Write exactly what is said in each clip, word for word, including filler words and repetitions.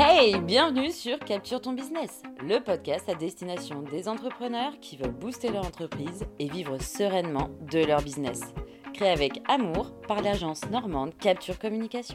Hey, bienvenue sur Capture ton business, le podcast à destination des entrepreneurs qui veulent booster leur entreprise et vivre sereinement de leur business. Créé avec amour par l'agence normande Capture Communication.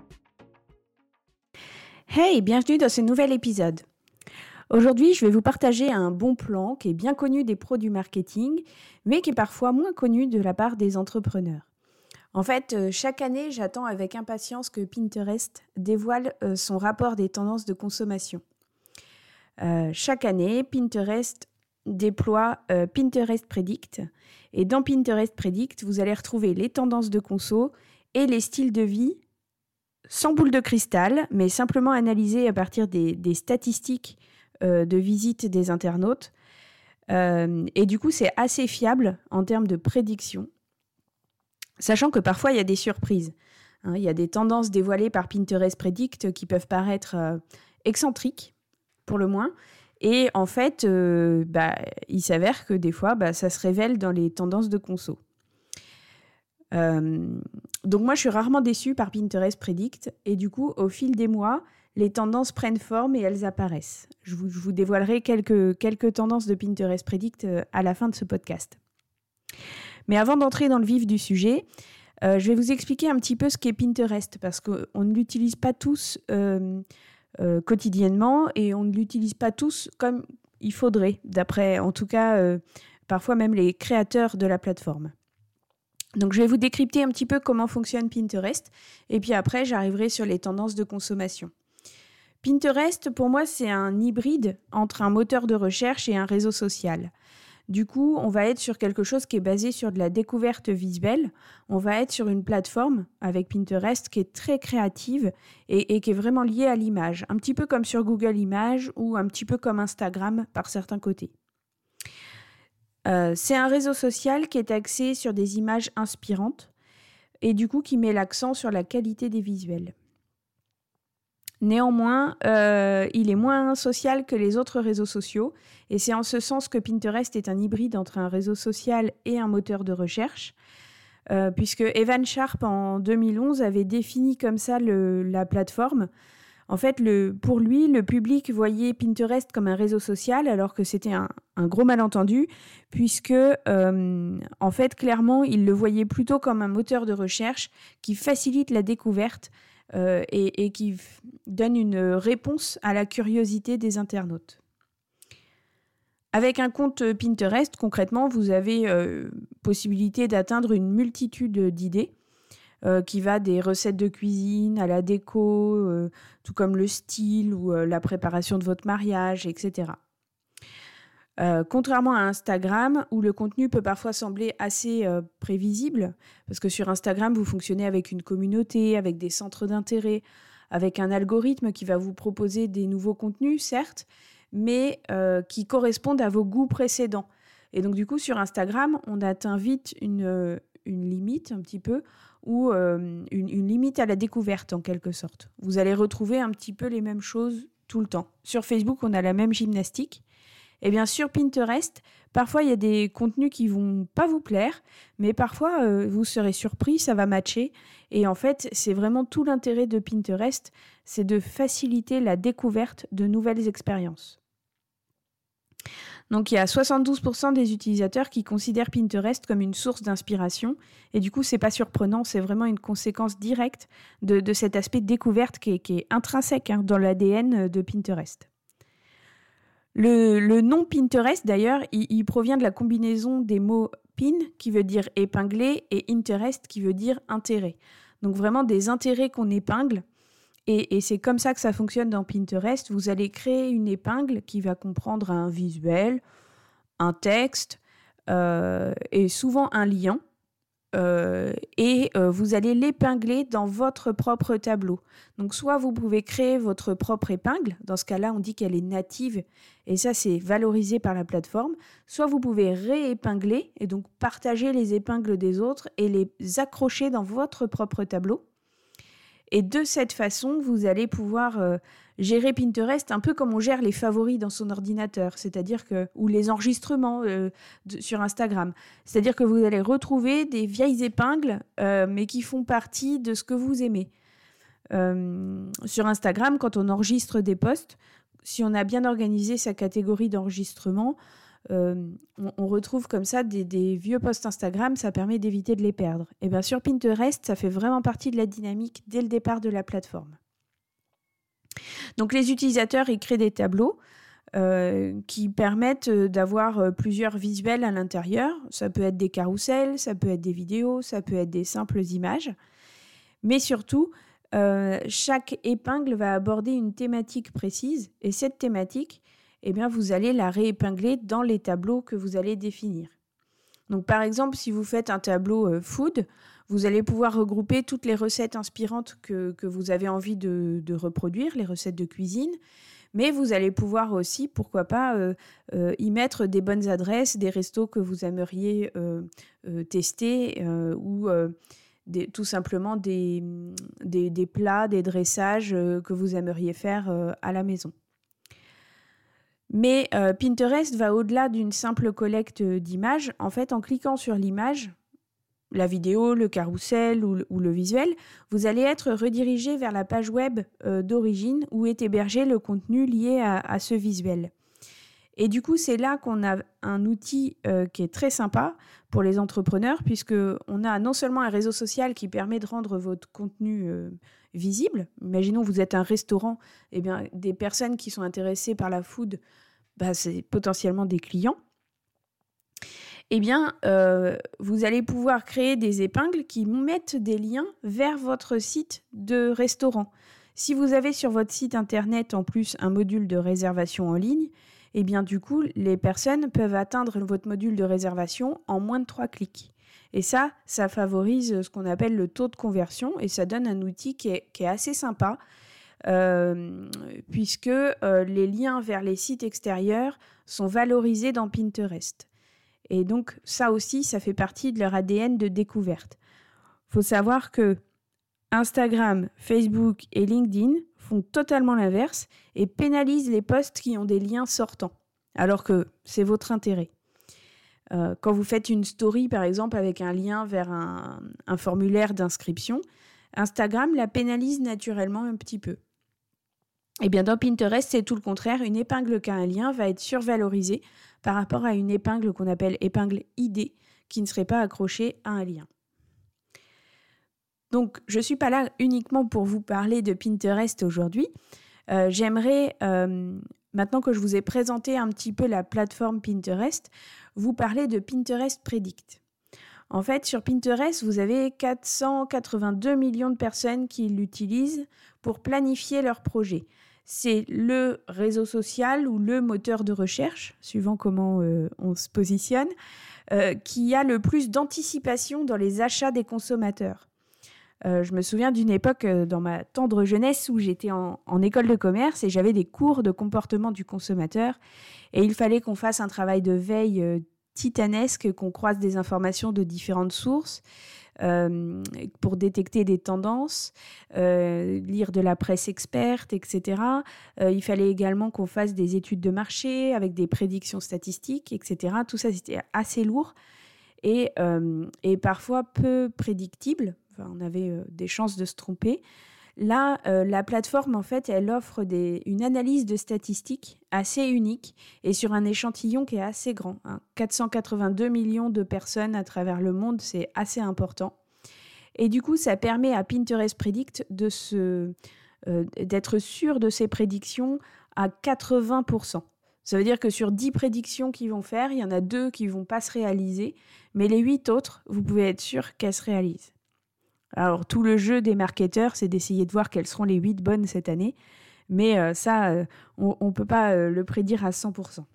Hey, bienvenue dans ce nouvel épisode. Aujourd'hui, je vais vous partager un bon plan qui est bien connu des pros du marketing, mais qui est parfois moins connu de la part des entrepreneurs. En fait, euh, chaque année, j'attends avec impatience que Pinterest dévoile euh, son rapport des tendances de consommation. Euh, chaque année, Pinterest déploie euh, Pinterest Predict. Et dans Pinterest Predict, vous allez retrouver les tendances de conso et les styles de vie sans boule de cristal, mais simplement analysés à partir des, des statistiques euh, de visite des internautes. Euh, et du coup, c'est assez fiable en termes de prédiction. Sachant que parfois, il y a des surprises. Hein, il y a des tendances dévoilées par Pinterest Predict qui peuvent paraître euh, excentriques, pour le moins. Et en fait, euh, bah, il s'avère que des fois, bah, ça se révèle dans les tendances de conso. Euh, donc moi, je suis rarement déçue par Pinterest Predict. Et du coup, au fil des mois, les tendances prennent forme et elles apparaissent. Je vous, je vous dévoilerai quelques, quelques tendances de Pinterest Predict euh, à la fin de ce podcast. Mais avant d'entrer dans le vif du sujet, euh, je vais vous expliquer un petit peu ce qu'est Pinterest, parce qu'on ne l'utilise pas tous euh, euh, quotidiennement et on ne l'utilise pas tous comme il faudrait, d'après en tout cas euh, parfois même les créateurs de la plateforme. Donc je vais vous décrypter un petit peu comment fonctionne Pinterest et puis après j'arriverai sur les tendances de consommation. Pinterest, pour moi, c'est un hybride entre un moteur de recherche et un réseau social. Du coup, on va être sur quelque chose qui est basé sur de la découverte visuelle. On va être sur une plateforme avec Pinterest qui est très créative et, et qui est vraiment liée à l'image. Un petit peu comme sur Google Images ou un petit peu comme Instagram par certains côtés. Euh, c'est un réseau social qui est axé sur des images inspirantes et du coup qui met l'accent sur la qualité des visuels. Néanmoins, euh, il est moins social que les autres réseaux sociaux et c'est en ce sens que Pinterest est un hybride entre un réseau social et un moteur de recherche, euh, puisque Evan Sharp, en deux mille onze, avait défini comme ça le, la plateforme. En fait, le, pour lui, le public voyait Pinterest comme un réseau social alors que c'était un, un gros malentendu, puisque euh, en fait, clairement, il le voyait plutôt comme un moteur de recherche qui facilite la découverte Euh, et, et qui f- donne une réponse à la curiosité des internautes. Avec un compte Pinterest, concrètement, vous avez euh, possibilité d'atteindre une multitude d'idées euh, qui va des recettes de cuisine à la déco, euh, tout comme le style ou euh, la préparation de votre mariage, et cetera. Euh, contrairement à Instagram, où le contenu peut parfois sembler assez euh, prévisible, parce que sur Instagram, vous fonctionnez avec une communauté, avec des centres d'intérêt, avec un algorithme qui va vous proposer des nouveaux contenus, certes, mais euh, qui correspondent à vos goûts précédents. Et donc du coup, sur Instagram, on atteint vite une, euh, une limite un petit peu, ou euh, une, une limite à la découverte en quelque sorte. Vous allez retrouver un petit peu les mêmes choses tout le temps. Sur Facebook, on a la même gymnastique. Et bien sur Pinterest, parfois il y a des contenus qui vont pas vous plaire, mais parfois euh, vous serez surpris, ça va matcher. Et en fait, c'est vraiment tout l'intérêt de Pinterest, c'est de faciliter la découverte de nouvelles expériences. Donc il y a soixante-douze pour cent des utilisateurs qui considèrent Pinterest comme une source d'inspiration. Et du coup, c'est pas surprenant, c'est vraiment une conséquence directe de, de cet aspect de découverte qui est, qui est intrinsèque hein, dans l'A D N de Pinterest. Le, le nom Pinterest, d'ailleurs, il, il provient de la combinaison des mots pin, qui veut dire épingler, et interest, qui veut dire intérêt. Donc vraiment des intérêts qu'on épingle. Et, et c'est comme ça que ça fonctionne dans Pinterest. Vous allez créer une épingle qui va comprendre un visuel, un texte euh, et souvent un lien. Euh, et euh, vous allez l'épingler dans votre propre tableau. Donc soit vous pouvez créer votre propre épingle, dans ce cas-là on dit qu'elle est native et ça c'est valorisé par la plateforme, soit vous pouvez réépingler et donc partager les épingles des autres et les accrocher dans votre propre tableau. Et de cette façon, vous allez pouvoir euh, gérer Pinterest un peu comme on gère les favoris dans son ordinateur, c'est-à-dire que ou les enregistrements euh, de, sur Instagram. C'est-à-dire que vous allez retrouver des vieilles épingles, euh, mais qui font partie de ce que vous aimez. Euh, sur Instagram, quand on enregistre des posts, si on a bien organisé sa catégorie d'enregistrement, euh, on, on retrouve comme ça des, des vieux posts Instagram, ça permet d'éviter de les perdre. Et bien sur Pinterest, ça fait vraiment partie de la dynamique dès le départ de la plateforme. Donc les utilisateurs, ils créent des tableaux euh, qui permettent d'avoir plusieurs visuels à l'intérieur. Ça peut être des carousels, ça peut être des vidéos, ça peut être des simples images. Mais surtout, euh, chaque épingle va aborder une thématique précise. Et cette thématique, eh bien, vous allez la réépingler dans les tableaux que vous allez définir. Donc par exemple, si vous faites un tableau euh, food, vous allez pouvoir regrouper toutes les recettes inspirantes que, que vous avez envie de, de reproduire, les recettes de cuisine. Mais vous allez pouvoir aussi, pourquoi pas, euh, euh, y mettre des bonnes adresses, des restos que vous aimeriez euh, euh, tester euh, ou euh, des, tout simplement des, des, des plats, des dressages euh, que vous aimeriez faire euh, à la maison. Mais euh, Pinterest va au-delà d'une simple collecte d'images. En fait, en cliquant sur l'image, la vidéo, le carrousel ou le, ou le visuel, vous allez être redirigé vers la page web euh, d'origine où est hébergé le contenu lié à, à ce visuel. Et du coup, c'est là qu'on a un outil euh, qui est très sympa pour les entrepreneurs, puisqu'on a non seulement un réseau social qui permet de rendre votre contenu euh, visible. Imaginons vous êtes un restaurant, eh bien, des personnes qui sont intéressées par la food, bah, c'est potentiellement des clients. Eh bien, euh, vous allez pouvoir créer des épingles qui mettent des liens vers votre site de restaurant. Si vous avez sur votre site internet en plus un module de réservation en ligne, eh bien du coup, les personnes peuvent atteindre votre module de réservation en moins de trois clics. Et ça, ça favorise ce qu'on appelle le taux de conversion et ça donne un outil qui est, qui est assez sympa euh, puisque euh, les liens vers les sites extérieurs sont valorisés dans Pinterest. Et donc, ça aussi, ça fait partie de leur A D N de découverte. Il faut savoir que Instagram, Facebook et LinkedIn font totalement l'inverse et pénalisent les posts qui ont des liens sortants, alors que c'est votre intérêt. Euh, quand vous faites une story, par exemple, avec un lien vers un, un formulaire d'inscription, Instagram la pénalise naturellement un petit peu. Eh bien, dans Pinterest, c'est tout le contraire. Une épingle qui a un lien va être survalorisée par rapport à une épingle qu'on appelle épingle I D, qui ne serait pas accrochée à un lien. Donc, je ne suis pas là uniquement pour vous parler de Pinterest aujourd'hui. Euh, j'aimerais, euh, maintenant que je vous ai présenté un petit peu la plateforme Pinterest, vous parler de Pinterest Predict. En fait, sur Pinterest, vous avez quatre cent quatre-vingt-deux millions de personnes qui l'utilisent pour planifier leurs projets. C'est le réseau social ou le moteur de recherche, suivant comment euh, on se positionne, euh, qui a le plus d'anticipation dans les achats des consommateurs. Euh, je me souviens d'une époque euh, dans ma tendre jeunesse où j'étais en, en école de commerce et j'avais des cours de comportement du consommateur et il fallait qu'on fasse un travail de veille euh, titanesque, qu'on croise des informations de différentes sources euh, pour détecter des tendances, euh, lire de la presse experte, et cetera. Euh, il fallait également qu'on fasse des études de marché avec des prédictions statistiques, et cetera. Tout ça, c'était assez lourd et, euh, et parfois peu prédictible. Enfin, on avait euh, des chances de se tromper. Là, euh, la plateforme, en fait, elle offre des, une analyse de statistiques assez unique et sur un échantillon qui est assez grand. Hein. quatre cent quatre-vingt-deux millions de personnes à travers le monde, c'est assez important. Et du coup, ça permet à Pinterest Predict de se, euh, d'être sûr de ses prédictions à quatre-vingts pour cent. Ça veut dire que sur dix prédictions qu'ils vont faire, il y en a deux qui ne vont pas se réaliser, mais les huit autres, vous pouvez être sûr qu'elles se réalisent. Alors, tout le jeu des marketeurs, c'est d'essayer de voir quelles seront les huit bonnes cette année. Mais euh, ça, euh, on ne peut pas euh, le prédire à cent pour cent.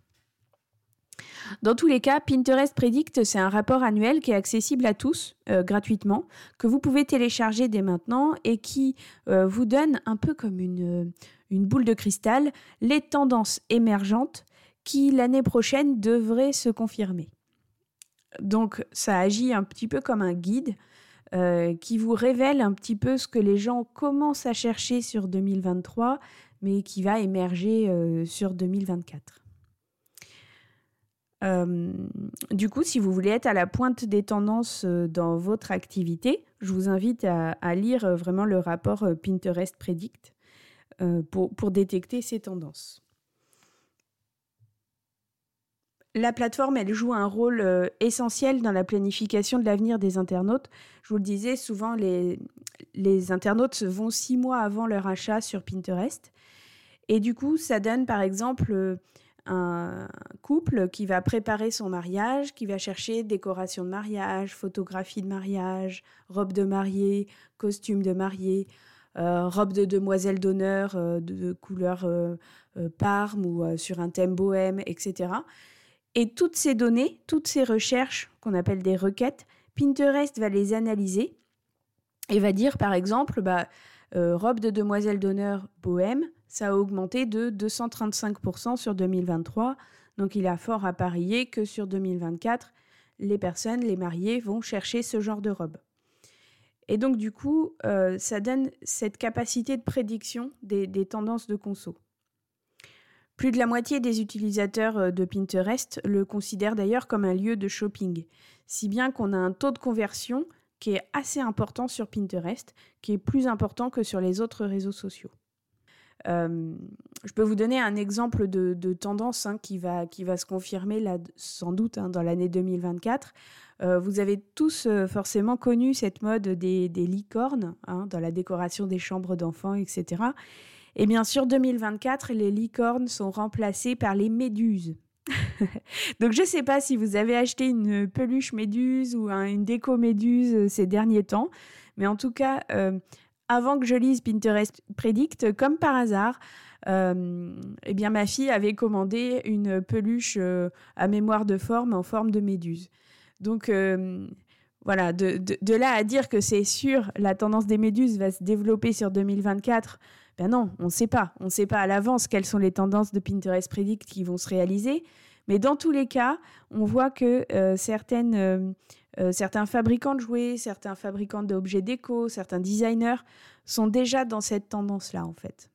Dans tous les cas, Pinterest Predict, c'est un rapport annuel qui est accessible à tous, euh, gratuitement, que vous pouvez télécharger dès maintenant et qui euh, vous donne un peu comme une, une boule de cristal, les tendances émergentes qui, l'année prochaine, devraient se confirmer. Donc, ça agit un petit peu comme un guide Euh, qui vous révèle un petit peu ce que les gens commencent à chercher sur deux mille vingt-trois, mais qui va émerger euh, sur deux mille vingt-quatre. Euh, du coup, si vous voulez être à la pointe des tendances dans votre activité, je vous invite à, à lire vraiment le rapport Pinterest Predict euh, pour, pour détecter ces tendances. La plateforme, elle joue un rôle euh, essentiel dans la planification de l'avenir des internautes. Je vous le disais, souvent, les, les internautes vont six mois avant leur achat sur Pinterest. Et du coup, ça donne, par exemple, euh, un couple qui va préparer son mariage, qui va chercher décoration de mariage, photographie de mariage, robe de mariée, costume de mariée, euh, robe de demoiselle d'honneur euh, de, de couleur euh, euh, parme ou euh, sur un thème bohème, et cetera. Et toutes ces données, toutes ces recherches qu'on appelle des requêtes, Pinterest va les analyser et va dire, par exemple, bah, euh, robe de demoiselle d'honneur bohème, ça a augmenté de deux cent trente-cinq pour cent sur deux mille vingt-trois. Donc, il a fort à parier que sur deux mille vingt-quatre, les personnes, les mariés, vont chercher ce genre de robe. Et donc, du coup, euh, ça donne cette capacité de prédiction des, des tendances de conso. Plus de la moitié des utilisateurs de Pinterest le considèrent d'ailleurs comme un lieu de shopping, si bien qu'on a un taux de conversion qui est assez important sur Pinterest, qui est plus important que sur les autres réseaux sociaux. Euh, je peux vous donner un exemple de, de tendance hein, qui, va, qui va se confirmer là, sans doute hein, dans l'année deux mille vingt-quatre. Euh, vous avez tous euh, forcément connu cette mode des, des licornes hein, dans la décoration des chambres d'enfants, et cetera. Et bien sûr, deux mille vingt-quatre, les licornes sont remplacées par les méduses. Donc, je ne sais pas si vous avez acheté une peluche méduse ou un, une déco méduse ces derniers temps, mais en tout cas, euh, avant que je lise Pinterest Predict, comme par hasard, euh, eh bien, ma fille avait commandé une peluche euh, à mémoire de forme en forme de méduse. Donc, euh, voilà, de, de, de là à dire que c'est sûr, la tendance des méduses va se développer sur deux mille vingt-quatre. Ben non, on ne sait pas. On ne sait pas à l'avance quelles sont les tendances de Pinterest Predict qui vont se réaliser. Mais dans tous les cas, on voit que euh, certaines, euh, euh, certains fabricants de jouets, certains fabricants d'objets déco, certains designers sont déjà dans cette tendance-là, en fait.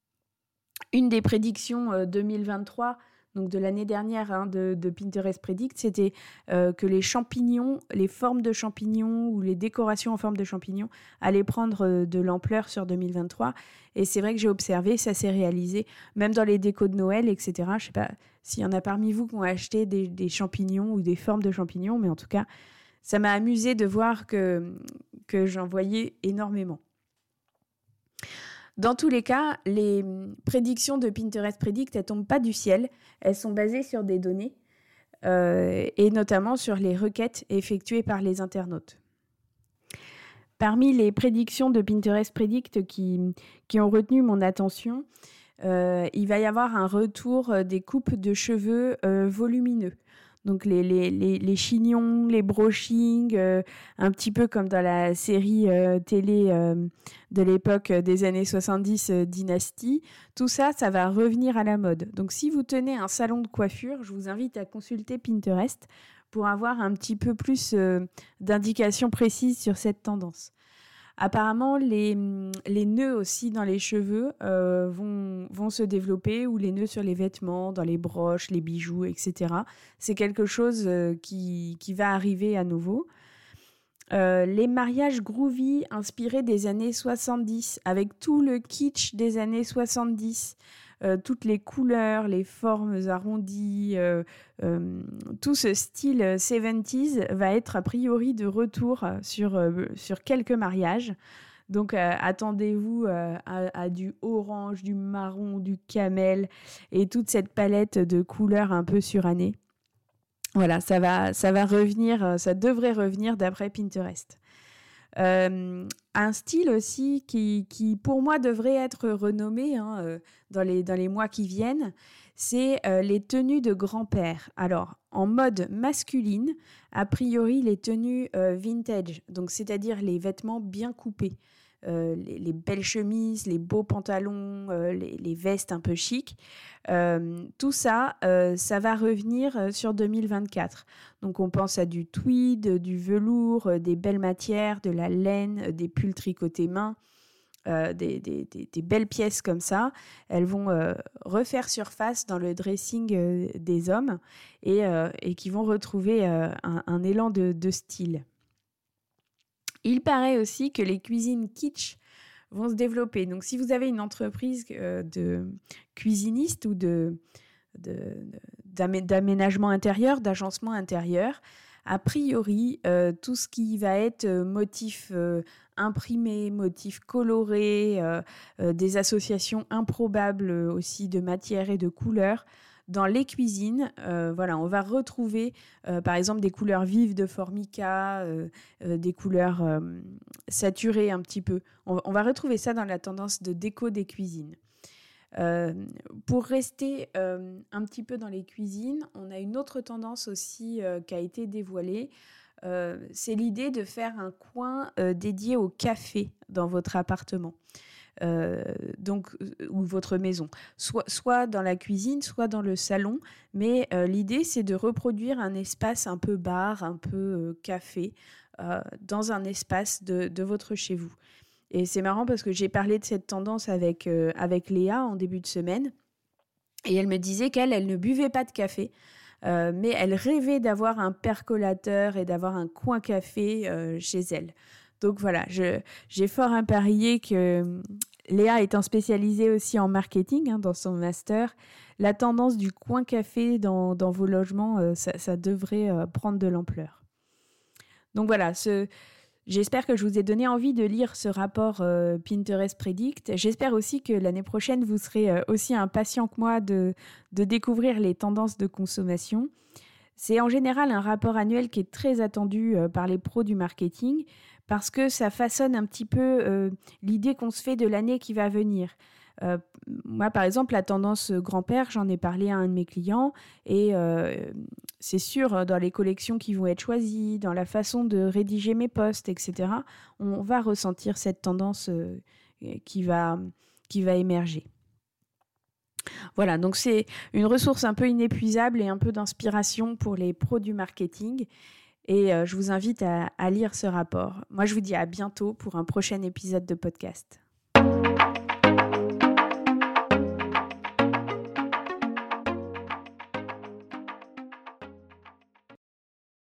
Une des prédictions euh, deux mille vingt-trois, donc de l'année dernière hein, de, de Pinterest Predict, c'était euh, que les champignons, les formes de champignons ou les décorations en forme de champignons allaient prendre euh, de l'ampleur sur deux mille vingt-trois. Et c'est vrai que j'ai observé, ça s'est réalisé, même dans les décos de Noël, et cetera. Je ne sais pas s'il y en a parmi vous qui ont acheté des, des champignons ou des formes de champignons, mais en tout cas, ça m'a amusé de voir que, que j'en voyais énormément. Dans tous les cas, les prédictions de Pinterest Predict, elles ne tombent pas du ciel. Elles sont basées sur des données euh, et notamment sur les requêtes effectuées par les internautes. Parmi les prédictions de Pinterest Predict qui, qui ont retenu mon attention, euh, il va y avoir un retour des coupes de cheveux euh, volumineux. Donc les, les, les, les chignons, les brushings, euh, un petit peu comme dans la série euh, télé euh, de l'époque des années soixante-dix, euh, Dynasty. Tout ça, ça va revenir à la mode. Donc si vous tenez un salon de coiffure, je vous invite à consulter Pinterest pour avoir un petit peu plus euh, d'indications précises sur cette tendance. Apparemment, les, les nœuds aussi dans les cheveux euh, vont, vont se développer, ou les nœuds sur les vêtements, dans les broches, les bijoux, et cetera. C'est quelque chose euh, qui, qui va arriver à nouveau. Euh, les mariages groovy inspirés des années soixante-dix, avec tout le kitsch des années soixante-dix, euh, toutes les couleurs, les formes arrondies, euh, euh, tout ce style soixante-dix va être a priori de retour sur, euh, sur quelques mariages. Donc euh, attendez-vous euh, à, à du orange, du marron, du camel et toute cette palette de couleurs un peu surannée. Voilà, ça va, ça va revenir, ça devrait revenir d'après Pinterest. Euh, un style aussi qui, qui, pour moi, devrait être renommé hein, euh, dans, les, dans les mois qui viennent, c'est euh, les tenues de grand-père. Alors, en mode masculine, a priori, les tenues euh, vintage, donc c'est-à-dire les vêtements bien coupés. Euh, les, les belles chemises, les beaux pantalons, euh, les, les vestes un peu chic. Euh, tout ça, euh, ça va revenir sur deux mille vingt-quatre. Donc on pense à du tweed, du velours, des belles matières, de la laine, des pulls tricotés main. euh, des, des, des, des belles pièces comme ça, elles vont euh, refaire surface dans le dressing euh, des hommes et, euh, et qui vont retrouver euh, un, un élan de, de style. Il paraît aussi que les cuisines kitsch vont se développer. Donc, si vous avez une entreprise euh, de cuisinistes ou de, de, de, d'aménagement intérieur, d'agencement intérieur, a priori, euh, tout ce qui va être euh, motif euh, imprimé, motif coloré, euh, euh, des associations improbables aussi de matières et de couleurs, dans les cuisines, euh, voilà, on va retrouver euh, par exemple des couleurs vives de formica, euh, euh, des couleurs euh, saturées un petit peu. On, on va retrouver ça dans la tendance de déco des cuisines. Euh, pour rester euh, un petit peu dans les cuisines, on a une autre tendance aussi euh, qui a été dévoilée. Euh, c'est l'idée de faire un coin euh, dédié au café dans votre appartement. Euh, donc, ou votre maison, soit, soit dans la cuisine, soit dans le salon. Mais euh, l'idée, c'est de reproduire un espace un peu bar, un peu euh, café, euh, dans un espace de, de votre chez vous. Et c'est marrant parce que j'ai parlé de cette tendance avec, euh, avec Léa en début de semaine. Et elle me disait qu'elle, elle ne buvait pas de café. Euh, mais elle rêvait d'avoir un percolateur et d'avoir un coin café euh, chez elle. Donc voilà, je, j'ai fort à parier que Léa étant spécialisée aussi en marketing hein, dans son master, la tendance du coin café dans, dans vos logements, euh, ça, ça devrait euh, prendre de l'ampleur. Donc voilà, ce, j'espère que je vous ai donné envie de lire ce rapport euh, Pinterest Predict. J'espère aussi que l'année prochaine, vous serez euh, aussi impatient que moi de, de découvrir les tendances de consommation. C'est en général un rapport annuel qui est très attendu euh, par les pros du marketing parce que ça façonne un petit peu euh, l'idée qu'on se fait de l'année qui va venir. Euh, moi, par exemple, la tendance grand-père, j'en ai parlé à un de mes clients et euh, c'est sûr, dans les collections qui vont être choisies, dans la façon de rédiger mes posts, et cetera, on va ressentir cette tendance euh, qui va, qui va émerger. Voilà, donc c'est une ressource un peu inépuisable et un peu d'inspiration pour les pros du marketing. Et euh, je vous invite à, à lire ce rapport. Moi, je vous dis à bientôt pour un prochain épisode de podcast.